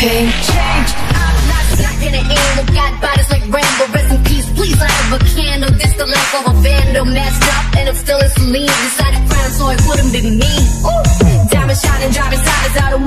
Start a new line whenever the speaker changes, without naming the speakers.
pain. Change, I'm not stuck in an angle. Got bodies like Rambo, rest in peace. Please light up a candle. This the life of a vandal, messed up and I'm still in saline. Decided crime so it wouldn't be me. Ooh. Diamond shining, driving silence out of